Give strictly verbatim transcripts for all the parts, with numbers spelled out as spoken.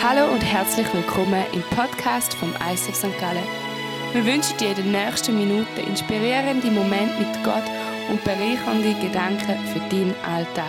Hallo und herzlich willkommen im Podcast vom I C F Sankt Gallen. Wir wünschen dir in den nächsten Minuten inspirierende Momente mit Gott und bereichernde Gedanken für deinen Alltag.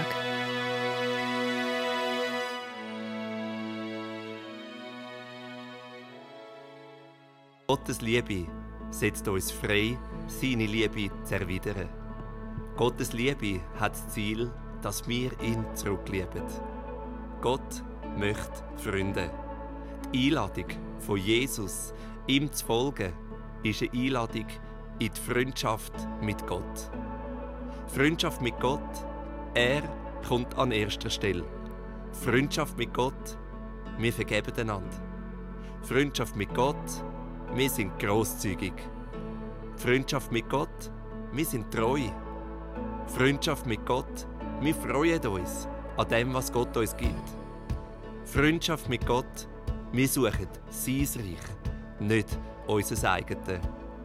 Gottes Liebe setzt uns frei, seine Liebe zu erwidern. Gottes Liebe hat das Ziel, dass wir ihn zurücklieben. Gott möchte Freunde. Die Einladung von Jesus, ihm zu folgen, ist eine Einladung in die Freundschaft mit Gott. Freundschaft mit Gott, er kommt an erster Stelle. Freundschaft mit Gott, wir vergeben einander. Freundschaft mit Gott, wir sind grosszügig. Freundschaft mit Gott, wir sind treu. Freundschaft mit Gott, wir freuen uns an dem, was Gott uns gibt. Freundschaft mit Gott, wir suchen sein Reich, nicht unser eigenes.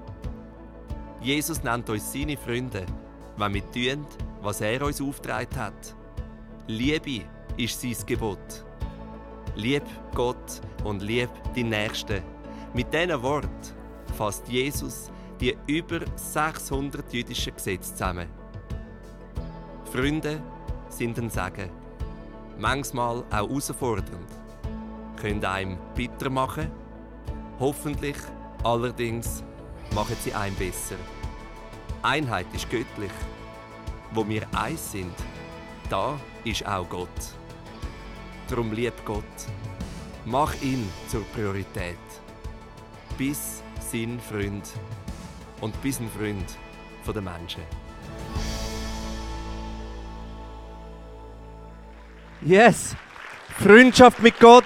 Jesus nennt uns seine Freunde, wenn wir tun, was er uns aufgetragen hat. Liebe ist sein Gebot. Lieb Gott und lieb die Nächsten. Mit diesen Worten fasst Jesus die über sechshundert jüdischen Gesetze zusammen. Freunde sind ein Segen, manchmal auch herausfordernd, können einem bitter machen, hoffentlich allerdings machen sie einem besser. Einheit ist göttlich. Wo wir eins sind, da ist auch Gott. Darum lieb Gott. Mach ihn zur Priorität. Bis sein Freund und bis ein Freund der Menschen. Yes! Freundschaft mit Gott.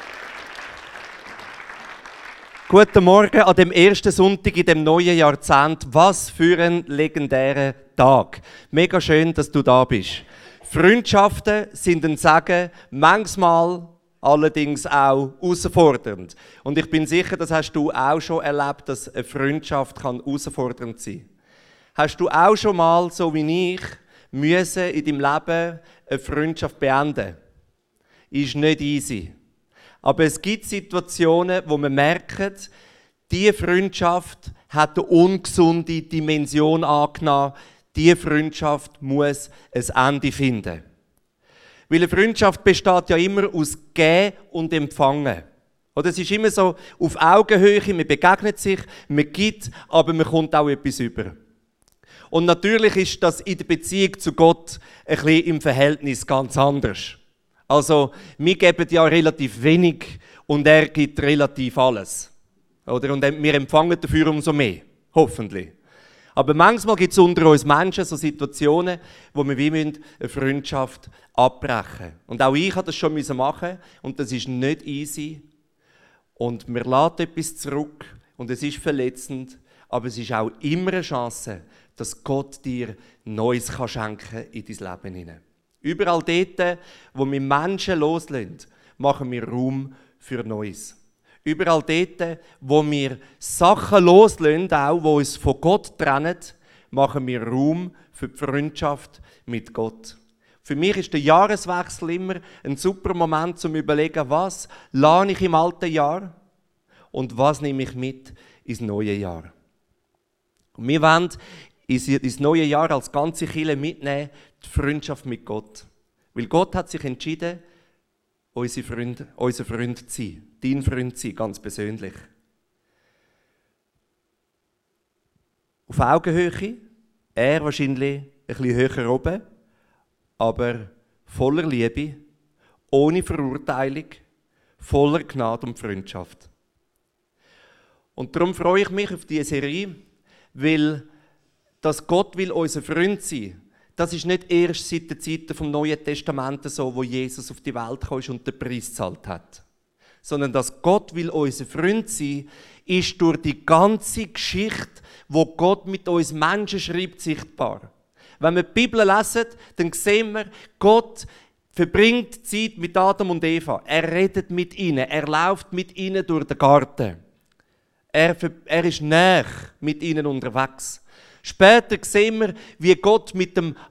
Guten Morgen an dem ersten Sonntag in dem neuen Jahrzehnt. Was für ein legendärer Tag. Mega schön, dass du da bist. Freundschaften sind ein Segen, manchmal allerdings auch herausfordernd. Und ich bin sicher, das hast du auch schon erlebt, dass eine Freundschaft kann herausfordernd sein kann. Hast du auch schon mal, so wie ich, müssen in deinem Leben eine Freundschaft beenden? Ist nicht easy. Aber es gibt Situationen, wo man merkt, diese Freundschaft hat eine ungesunde Dimension angenommen. Diese Freundschaft muss ein Ende finden. Weil eine Freundschaft besteht ja immer aus Geben und Empfangen. Oder es ist immer so auf Augenhöhe, man begegnet sich, man gibt, aber man kommt auch etwas über. Und natürlich ist das in der Beziehung zu Gott ein bisschen im Verhältnis ganz anders. Also, wir geben ja relativ wenig und er gibt relativ alles. Oder? Und wir empfangen dafür umso mehr, hoffentlich. Aber manchmal gibt es unter uns Menschen so Situationen, wo wir wie eine Freundschaft abbrechen müssen. Und auch ich habe das schon machen und das ist nicht easy. Und mir lässt etwas zurück und es ist verletzend, aber es ist auch immer eine Chance, dass Gott dir Neues kann schenken in dein Leben hinein. Überall dort, wo wir Menschen loslassen, machen wir Raum für Neues. Überall dort, wo wir Sachen loslassen, auch die uns von Gott trennen, machen wir Raum für die Freundschaft mit Gott. Für mich ist der Jahreswechsel immer ein super Moment, um zu überlegen, was lasse ich im alten Jahr und was nehme ich mit ins neue Jahr. Und wir wollen ins neue Jahr als ganze Kirche mitnehmen, die Freundschaft mit Gott. Weil Gott hat sich entschieden, unser Freund, unser Freund zu sein, dein Freund zu sein, ganz persönlich. Auf Augenhöhe, er wahrscheinlich ein bisschen höher oben, aber voller Liebe, ohne Verurteilung, voller Gnade und Freundschaft. Und darum freue ich mich auf diese Serie, weil dass Gott will unser Freund sein, das ist nicht erst seit den Zeiten vom Neuen Testament so, wo Jesus auf die Welt kam und den Preis gezahlt hat. Sondern dass Gott will unser Freund sein, ist durch die ganze Geschichte, wo Gott mit uns Menschen schreibt, sichtbar. Wenn wir die Bibel lesen, dann sehen wir, Gott verbringt Zeit mit Adam und Eva. Er redet mit ihnen, er läuft mit ihnen durch den Garten. Er, er ist näher mit ihnen unterwegs. Später sehen wir, wie Gott mit dem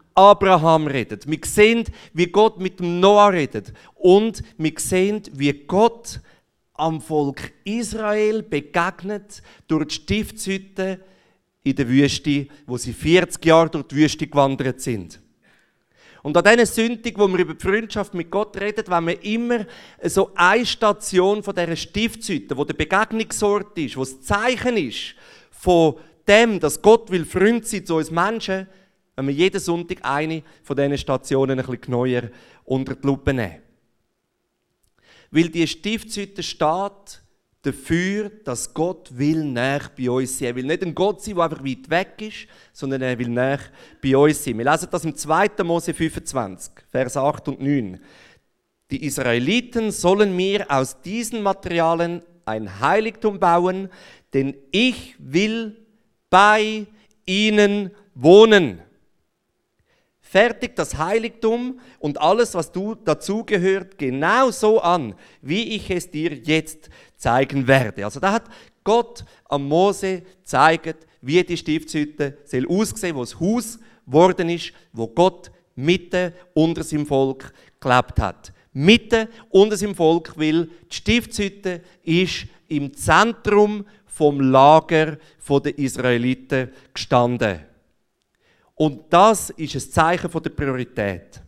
Abraham redet. Wir sehen, wie Gott mit dem Noah redet. Und wir sehen, wie Gott am Volk Israel begegnet durch die Stiftshütte in der Wüste, wo sie vierzig Jahre durch die Wüste gewandert sind. Und an dieser Sündig, wo wir über die Freundschaft mit Gott reden, wenn wir immer so eine Station von dieser Stiftshütte, wo der Begegnungsort ist, wo das Zeichen ist von dem, dass Gott will Freund sein zu uns Menschen, wenn wir jeden Sonntag eine von diesen Stationen ein bisschen genauer unter die Lupe nehmen. Weil die Stiftshütte steht dafür, dass Gott will näher bei uns sein. Er will nicht ein Gott sein, der einfach weit weg ist, sondern er will näher bei uns sein. Wir lesen das im zweiten Mose fünfundzwanzig, Vers acht und neun. Die Israeliten sollen mir aus diesen Materialien ein Heiligtum bauen, denn ich will bei ihnen wohnen. Fertigt das Heiligtum und alles, was du dazugehört, genau so an, wie ich es dir jetzt zeigen werde. Also da hat Gott am Mose gezeigt, wie die Stiftshütte soll aussehen, wo das Haus geworden ist, wo Gott mitten unter seinem Volk gelebt hat. Mitten unter seinem Volk, weil die Stiftshütte ist im Zentrum vom Lager der Israeliten gestanden. Und das ist ein Zeichen der Priorität.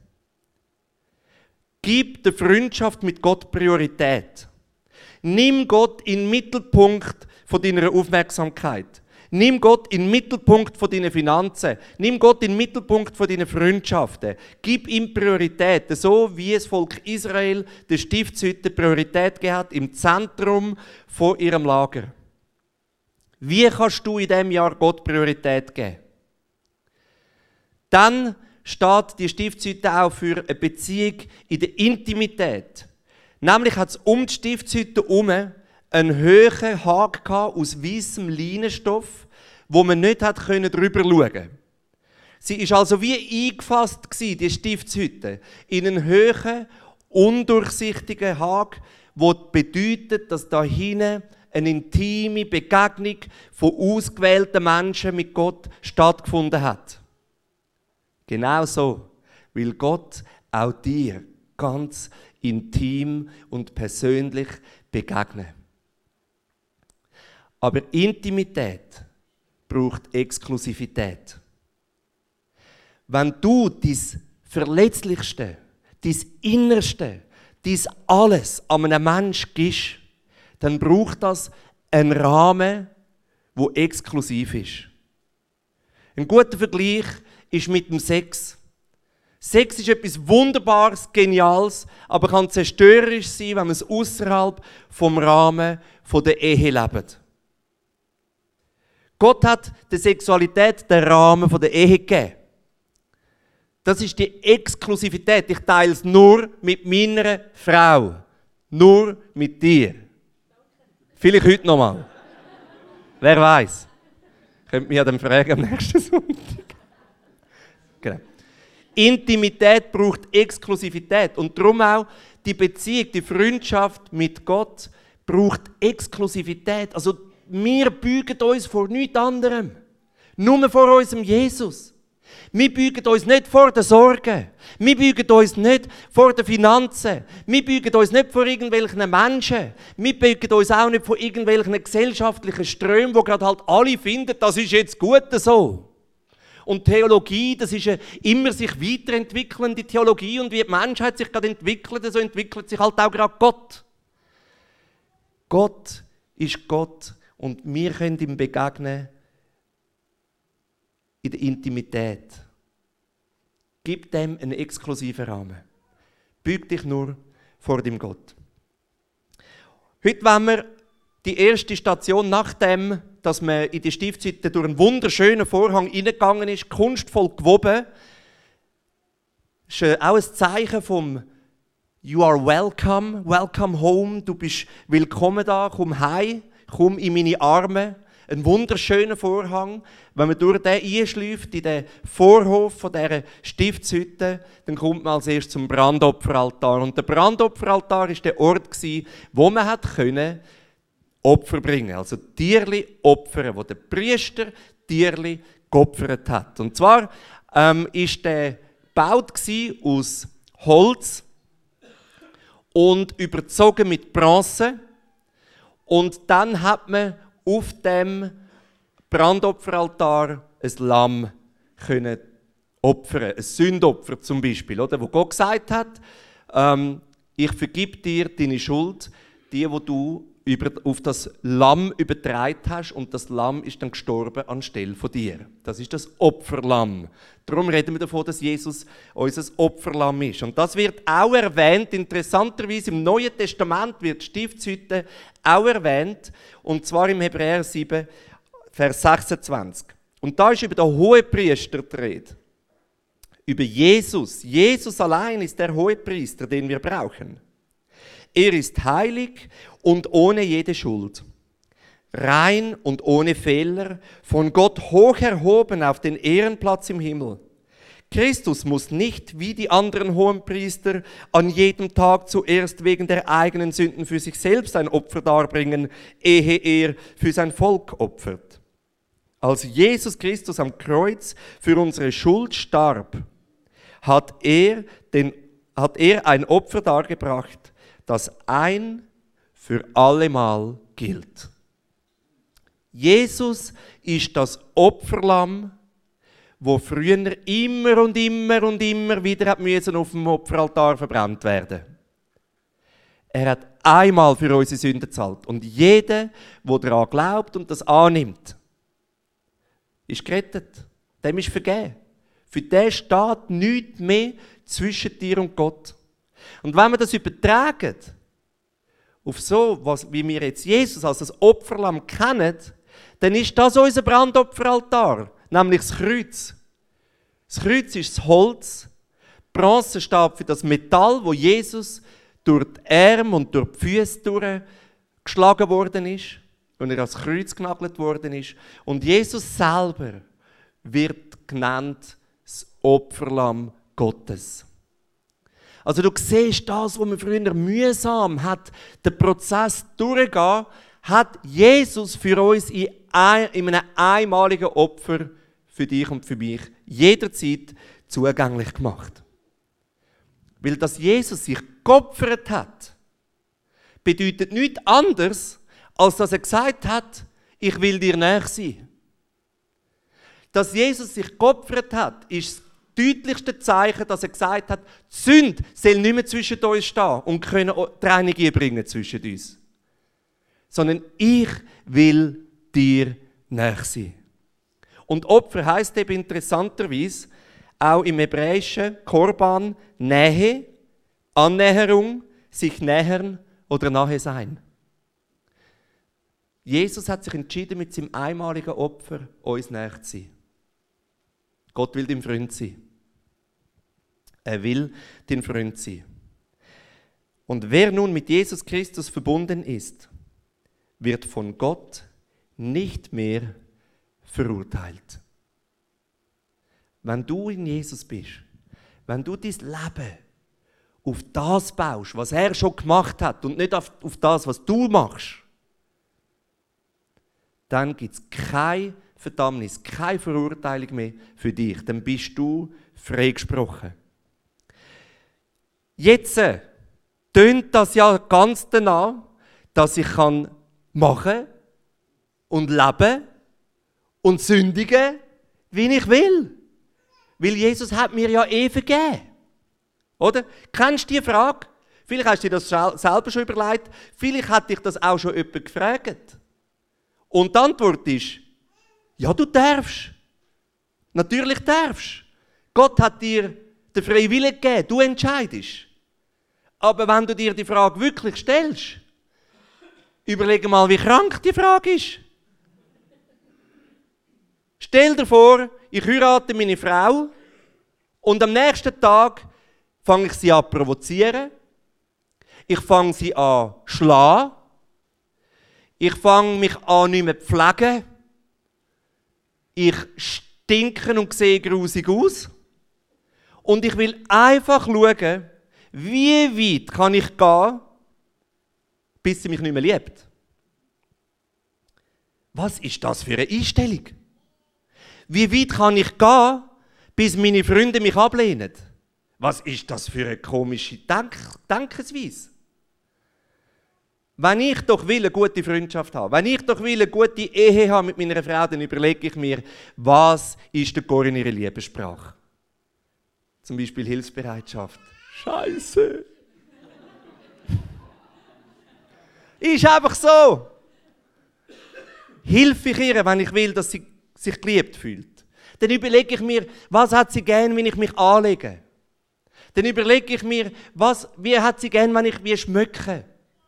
Gib der Freundschaft mit Gott Priorität. Nimm Gott in den Mittelpunkt von deiner Aufmerksamkeit. Nimm Gott in den Mittelpunkt von deinen Finanzen. Nimm Gott in den Mittelpunkt von deinen Freundschaften. Gib ihm Priorität, so wie das Volk Israel der Stiftshütte Priorität gegeben hat, im Zentrum von ihrem Lager. Wie kannst du in diesem Jahr Gott Priorität geben? Dann steht die Stiftshütte auch für eine Beziehung in der Intimität. Nämlich hat es um die Stiftshütte herum einen hohen Haken aus weißem Leinenstoff, wo man nicht hat drüber schauen konnte. Sie war also wie eingefasst, die Stiftshütte, in einen hohen, undurchsichtigen Haken, der bedeutet, dass da hinten eine intime Begegnung von ausgewählten Menschen mit Gott stattgefunden hat. Genau so will Gott auch dir ganz intim und persönlich begegnen. Aber Intimität braucht Exklusivität. Wenn du dein Verletzlichste, dein Innerste, dein Alles an einem Menschen gibst, dann braucht das einen Rahmen, der exklusiv ist. Ein guter Vergleich ist mit dem Sex. Sex ist etwas Wunderbares, Geniales, aber kann zerstörerisch sein, wenn man es außerhalb vom Rahmen der Ehe lebt. Gott hat der Sexualität den Rahmen der Ehe gegeben. Das ist die Exklusivität. Ich teile es nur mit meiner Frau. Nur mit dir. Vielleicht heute noch mal. Wer weiß? Könnt mich ja dann fragen am nächsten Sonntag. Genau. Intimität braucht Exklusivität. Und darum auch die Beziehung, die Freundschaft mit Gott braucht Exklusivität. Also wir beugen uns vor nichts anderem. Nur vor unserem Jesus. Wir beugen uns nicht vor den Sorgen. Wir beugen uns nicht vor den Finanzen. Wir beugen uns nicht vor irgendwelchen Menschen. Wir beugen uns auch nicht vor irgendwelchen gesellschaftlichen Strömen, wo gerade halt alle finden, das ist jetzt gut so. Und Theologie, das ist eine immer sich weiterentwickelnde Theologie. Und wie die Menschheit sich gerade entwickelt, so entwickelt sich halt auch gerade Gott. Gott ist Gott und wir können ihm begegnen in der Intimität. Gib dem einen exklusiven Rahmen. Beug dich nur vor dem Gott. Heute wollen wir die erste Station, nachdem dass man in die Stiftshütte durch einen wunderschönen Vorhang hineingegangen ist, kunstvoll gewoben, ist auch ein Zeichen vom You are welcome, welcome home, du bist willkommen da, komm heim, komm in meine Arme. Ein wunderschöner Vorhang. Wenn man durch den einschläuft, in den Vorhof von dieser Stiftshütte, dann kommt man als erstes zum Brandopferaltar. Und der Brandopferaltar war der Ort, wo man hat können Opfer bringen, also Tierli opfern, wo der Priester Tierli geopfert hat. Und zwar ähm, ist der gebaut aus Holz und überzogen mit Bronze. Und dann hat man auf dem Brandopferaltar ein Lamm können opfern, ein Sündopfer zum Beispiel, oder? Wo Gott gesagt hat, ähm, ich vergib dir deine Schuld, die, wo du über, auf das Lamm übertragen hast, und das Lamm ist dann gestorben anstelle von dir. Das ist das Opferlamm. Darum reden wir davon, dass Jesus unser Opferlamm ist. Und das wird auch erwähnt, interessanterweise im Neuen Testament wird die Stiftshütte auch erwähnt, und zwar im Hebräer sieben, Vers sechsundzwanzig. Und da ist über den Hohepriester die Rede. Über Jesus. Jesus allein ist der Hohepriester, den wir brauchen. Er ist heilig und ohne jede Schuld, rein und ohne Fehler, von Gott hoch erhoben auf den Ehrenplatz im Himmel. Christus muss nicht wie die anderen Hohenpriester an jedem Tag zuerst wegen der eigenen Sünden für sich selbst ein Opfer darbringen, ehe er für sein Volk opfert. Als Jesus Christus am Kreuz für unsere Schuld starb, hat er, den, hat er ein Opfer dargebracht, das ein für allemal gilt. Jesus ist das Opferlamm, wo früher immer und immer und immer wieder hat müssen auf dem Opferaltar verbrannt werden. Er hat einmal für unsere Sünden gezahlt. Und jeder, der daran glaubt und das annimmt, ist gerettet. Dem ist vergeben. Für den steht nichts mehr zwischen dir und Gott. Und wenn wir das übertragen, auf so, was, wie wir jetzt Jesus als das Opferlamm kennen, dann ist das unser Brandopferaltar, nämlich das Kreuz. Das Kreuz ist das Holz, Bronze steht für das Metall, wo Jesus durch die Arme und durch die Füße durchgeschlagen worden ist und er ans Kreuz genagelt worden ist. Und Jesus selber wird genannt das Opferlamm Gottes. Also du siehst das, was man früher mühsam hat, den Prozess durchgehen, hat Jesus für uns in einem einmaligen Opfer für dich und für mich jederzeit zugänglich gemacht. Weil dass Jesus sich geopfert hat, bedeutet nichts anderes, als dass er gesagt hat, ich will dir nahe sein. Dass Jesus sich geopfert hat, ist das deutlichste Zeichen, dass er gesagt hat, die Sünde soll nicht mehr zwischen uns stehen und können die Reinigung bringen zwischen uns. Sondern ich will dir nahe sein. Und Opfer heisst eben interessanterweise auch im Hebräischen Korban Nähe, Annäherung, sich nähern oder nahe sein. Jesus hat sich entschieden, mit seinem einmaligen Opfer uns nahe zu sein. Gott will dein Freund sein. Er will dein Freund sein. Und wer nun mit Jesus Christus verbunden ist, wird von Gott nicht mehr verurteilt. Wenn du in Jesus bist, wenn du dein Leben auf das baust, was er schon gemacht hat und nicht auf, auf das, was du machst, dann gibt es keine Verdammnis, keine Verurteilung mehr für dich. Dann bist du freigesprochen. Jetzt äh, tönt das ja ganz danach, dass ich kann machen und leben und sündigen, wie ich will. Weil Jesus hat mir ja eh vergeben. Oder? Kennst du die Frage? Vielleicht hast du dir das selber schon überlegt. Vielleicht hat dich das auch schon jemand gefragt. Und die Antwort ist, ja, du darfst. Natürlich darfst. Gott hat dir den freien Willen gegeben. Du entscheidest. Aber wenn du dir die Frage wirklich stellst, überlege mal, wie krank die Frage ist. Stell dir vor, ich heirate meine Frau und am nächsten Tag fange ich sie an zu provozieren. Ich fange sie an zu schlagen. Ich fange mich an nicht mehr zu pflegen. Ich stinke und sehe grusig aus. Und ich will einfach schauen, wie weit kann ich gehen, bis sie mich nicht mehr liebt. Was ist das für eine Einstellung? Wie weit kann ich gehen, bis meine Freunde mich ablehnen. Was ist das für eine komische Denk- Denkensweise? Wenn ich doch will, eine gute Freundschaft haben, wenn ich doch will, eine gute Ehe haben mit meiner Frau, dann überlege ich mir, was ist der Corinne ihre Liebessprache? Zum Beispiel Hilfsbereitschaft. Scheiße. Ist einfach so. Hilfe ich ihr, wenn ich will, dass sie sich geliebt fühlt. Dann überlege ich mir, was hat sie gern, wenn ich mich anlege. Dann überlege ich mir, was, wie hat sie gern, wenn ich wie schmücke.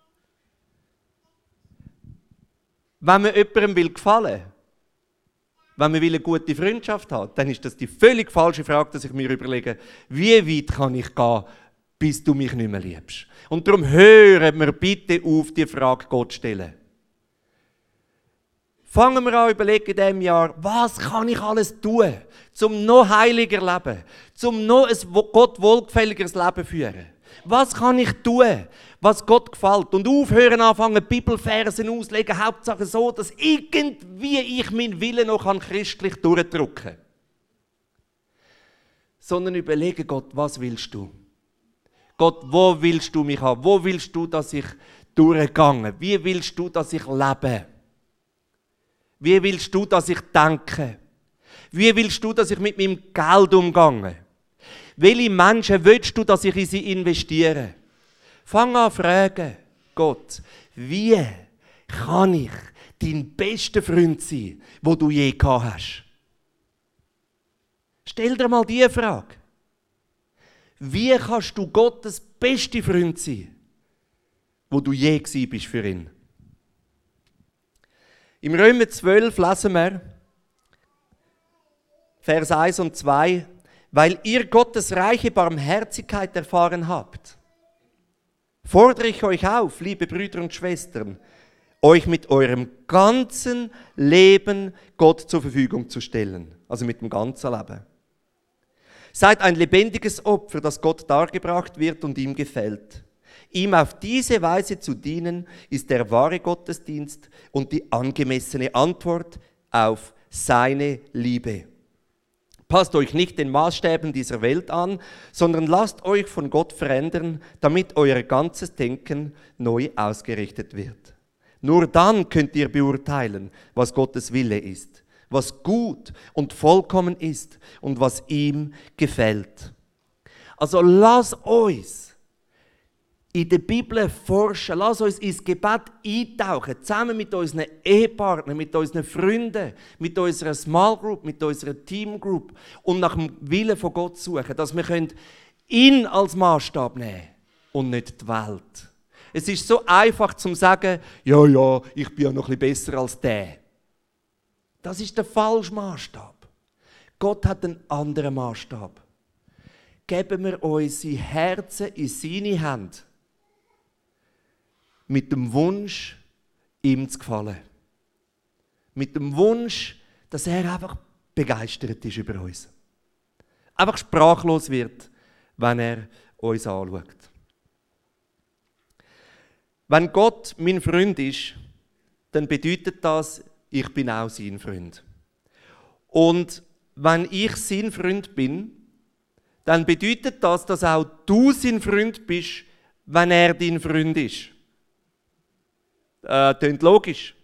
Wenn man jemandem will gefallen, wenn man will eine gute Freundschaft hat, dann ist das die völlig falsche Frage, dass ich mir überlege, wie weit kann ich gehen, bis du mich nicht mehr liebst. Und darum hören wir bitte auf, die Frage Gott zu stellen. Fangen wir an überlegen in diesem Jahr, was kann ich alles tun, um noch heiliger zu leben, um noch ein Gott wohlgefälligeres Leben zu führen. Was kann ich tun, was Gott gefällt? Und aufhören anfangen, Bibelversen auslegen, Hauptsache so, dass irgendwie ich meinen Willen noch christlich durchdrücken kann. Sondern überlege Gott, was willst du? Gott, wo willst du mich haben? Wo willst du, dass ich durchgehe? Wie willst du, dass ich lebe? Wie willst du, dass ich denke? Wie willst du, dass ich mit meinem Geld umgehe? Welche Menschen willst du, dass ich in sie investiere? Fang an zu fragen, Gott, wie kann ich dein bester Freund sein, wo du je gehabt hast? Stell dir mal diese Frage. Wie kannst du Gottes bester Freund sein, wo du je gewesen bist für ihn? Im Römer zwölf lesen wir, Vers eins und zwei, weil ihr Gottes reiche Barmherzigkeit erfahren habt, fordere ich euch auf, liebe Brüder und Schwestern, euch mit eurem ganzen Leben Gott zur Verfügung zu stellen. Also mit dem ganzen Leben. Seid ein lebendiges Opfer, das Gott dargebracht wird und ihm gefällt. Ihm auf diese Weise zu dienen, ist der wahre Gottesdienst und die angemessene Antwort auf seine Liebe. Passt euch nicht den Maßstäben dieser Welt an, sondern lasst euch von Gott verändern, damit euer ganzes Denken neu ausgerichtet wird. Nur dann könnt ihr beurteilen, was Gottes Wille ist, was gut und vollkommen ist und was ihm gefällt. Also lass uns in der Bibel forschen, lass uns ins Gebet eintauchen, zusammen mit unseren Ehepartnern, mit unseren Freunden, mit unserer Small Group, mit unserer Team Group und nach dem Willen von Gott suchen, dass wir ihn als Maßstab nehmen können und nicht die Welt. Es ist so einfach zu sagen, ja, ja, ich bin ja noch ein bisschen besser als der. Das ist der falsche Maßstab. Gott hat einen anderen Maßstab. Geben wir unsere Herzen in seine Hände. Mit dem Wunsch, ihm zu gefallen. Mit dem Wunsch, dass er einfach begeistert ist über uns. Einfach sprachlos wird, wenn er uns anschaut. Wenn Gott mein Freund ist, dann bedeutet das, ich bin auch sein Freund. Und wenn ich sein Freund bin, dann bedeutet das, dass auch du sein Freund bist, wenn er dein Freund ist. Äh, klingt logisch.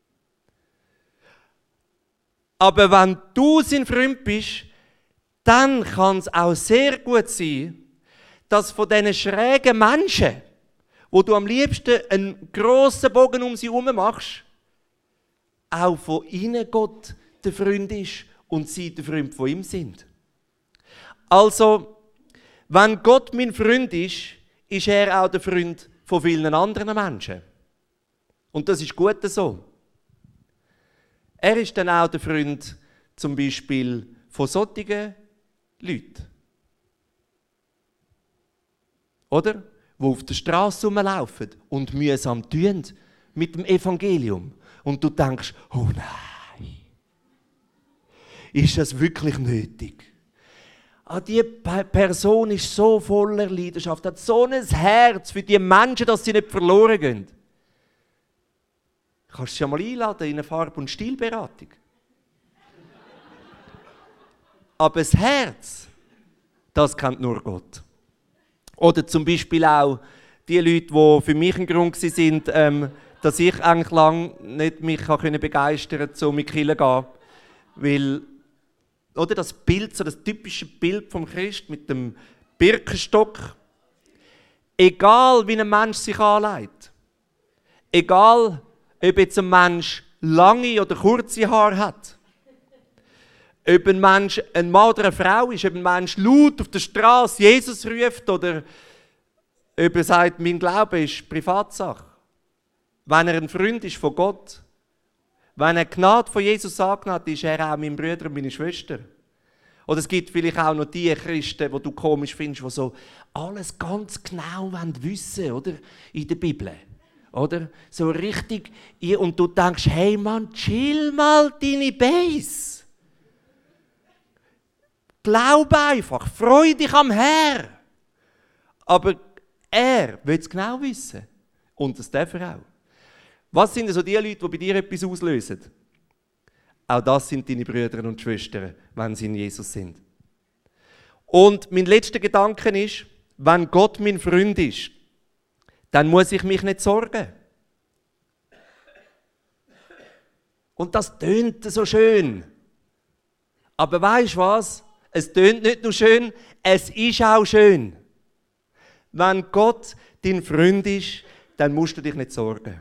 Aber wenn du sein Freund bist, dann kann es auch sehr gut sein, dass von diesen schrägen Menschen, wo du am liebsten einen grossen Bogen um sie herum machst, auch von ihnen Gott der Freund ist und sie der Freund von ihm sind. Also, wenn Gott mein Freund ist, ist er auch der Freund von vielen anderen Menschen. Und das ist gut so. Er ist dann auch der Freund zum Beispiel von solchen Leuten. Oder? Die auf der Straße rumlaufen und mühsam tun mit dem Evangelium. Und du denkst, oh nein, ist das wirklich nötig? Ah, die Person ist so voller Leidenschaft, hat so ein Herz für die Menschen, dass sie nicht verloren gehen. Kannst du sie ja mal einladen in eine Farb- und Stilberatung. Aber das Herz, das kennt nur Gott. Oder zum Beispiel auch die Leute, die für mich ein Grund waren, ähm, dass ich eigentlich lange nicht mich begeistern konnte, um in die Kirche zu gehen. Weil, oder das Bild, so das typische Bild vom Christ mit dem Birkenstock. Egal, wie ein Mensch sich anlegt, egal, ob jetzt ein Mensch lange oder kurze Haare hat, ob ein Mensch ein Mann oder eine Frau ist, ob ein Mensch laut auf der Straße Jesus ruft oder ob er sagt, mein Glaube ist Privatsache. Wenn er ein Freund ist von Gott, wenn er Gnade von Jesus angenommen hat, ist er auch mein Bruder und meine Schwester. Oder es gibt vielleicht auch noch die Christen, die du komisch findest, die so alles ganz genau wissen wollen, oder? In der Bibel. Oder? So richtig. Und du denkst, hey Mann, chill mal deine Base. Glaub einfach, freu dich am Herrn. Aber er will es genau wissen. Und das darf er auch. Was sind also die Leute, die bei dir etwas auslösen? Auch das sind deine Brüder und Schwestern, wenn sie in Jesus sind. Und mein letzter Gedanke ist, wenn Gott mein Freund ist, dann muss ich mich nicht sorgen. Und das tönt so schön. Aber weisst du was? Es tönt nicht nur schön, es ist auch schön. Wenn Gott dein Freund ist, dann musst du dich nicht sorgen.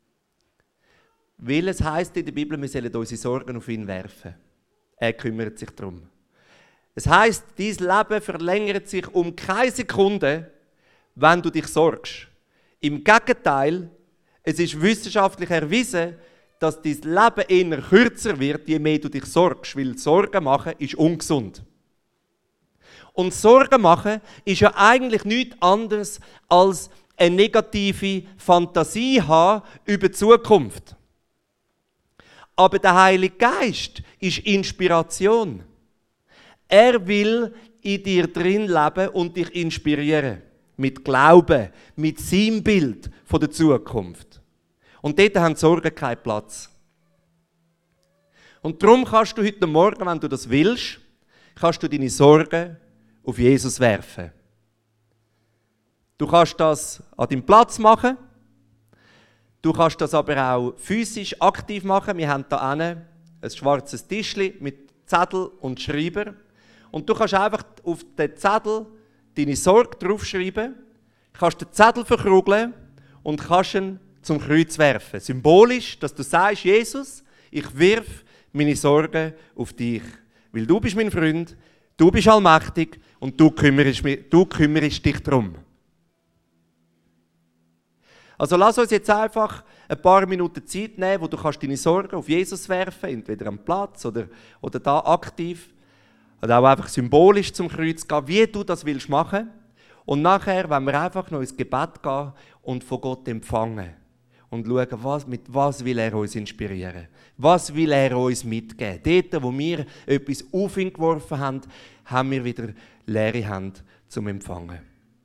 Weil es heisst in der Bibel, wir sollen unsere Sorgen auf ihn werfen. Er kümmert sich darum. Es heisst, dein Leben verlängert sich um keine Sekunde, wenn du dich sorgst. Im Gegenteil, es ist wissenschaftlich erwiesen, dass dein Leben eher kürzer wird, je mehr du dich sorgst, weil Sorgen machen ist ungesund. Und Sorgen machen ist ja eigentlich nichts anderes als eine negative Fantasie haben über die Zukunft. Aber der Heilige Geist ist Inspiration. Er will in dir drin leben und dich inspirieren. Mit Glauben, mit seinem Bild von der Zukunft. Und dort haben die Sorgen keinen Platz. Und darum kannst du heute Morgen, wenn du das willst, kannst du deine Sorgen auf Jesus werfen. Du kannst das an deinem Platz machen. Du kannst das aber auch physisch aktiv machen. Wir haben hier ein schwarzes Tischchen mit Zettel und Schreiber. Und du kannst einfach auf den Zettel deine Sorge draufschreiben, kannst den Zettel verkrugeln und kannst ihn zum Kreuz werfen. Symbolisch, dass du sagst, Jesus, ich wirf meine Sorgen auf dich. Weil du bist mein Freund, du bist allmächtig und du kümmerst, du kümmerst dich darum. Also lass uns jetzt einfach ein paar Minuten Zeit nehmen, wo du kannst deine Sorgen auf Jesus werfen, entweder am Platz oder, oder da aktiv. Oder auch einfach symbolisch zum Kreuz gehen, wie du das willst machen. Und nachher, wenn wir einfach noch ins Gebet gehen und von Gott empfangen und schauen, was, mit was will er uns inspirieren, was will er uns mitgeben. Dort, wo wir etwas auf ihn geworfen haben, haben wir wieder leere Hände zum Empfangen.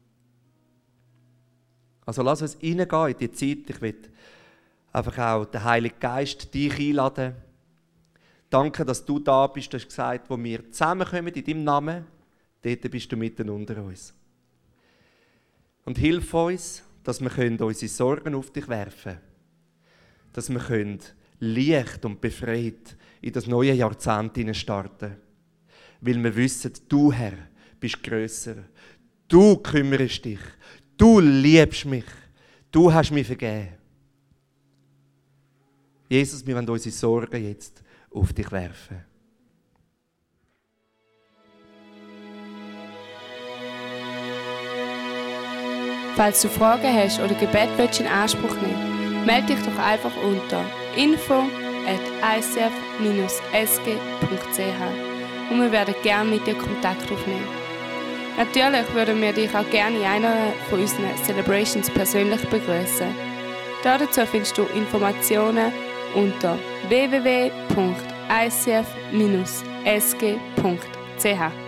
Also lass uns reingehen in die Zeit. Ich will einfach auch den Heiligen Geist dich einladen. Danke, dass du da bist. Du hast gesagt, wo wir zusammenkommen in deinem Namen, dort bist du mitten unter uns. Und hilf uns, dass wir unsere Sorgen auf dich werfen können. Dass wir leicht und befreit in das neue Jahrzehnt starten. Weil wir wissen, du, Herr, bist grösser. Du kümmerst dich. Du liebst mich. Du hast mich vergeben. Jesus, wir wollen unsere Sorgen jetzt auf dich werfen. Falls du Fragen hast oder Gebet willst in Anspruch nehmen, melde dich doch einfach unter info at i c f dash s g punkt c h und wir werden gerne mit dir Kontakt aufnehmen. Natürlich würden wir dich auch gerne in einer von unseren Celebrations persönlich begrüßen. Dazu findest du Informationen unter w w w punkt i c f dash s g punkt c h.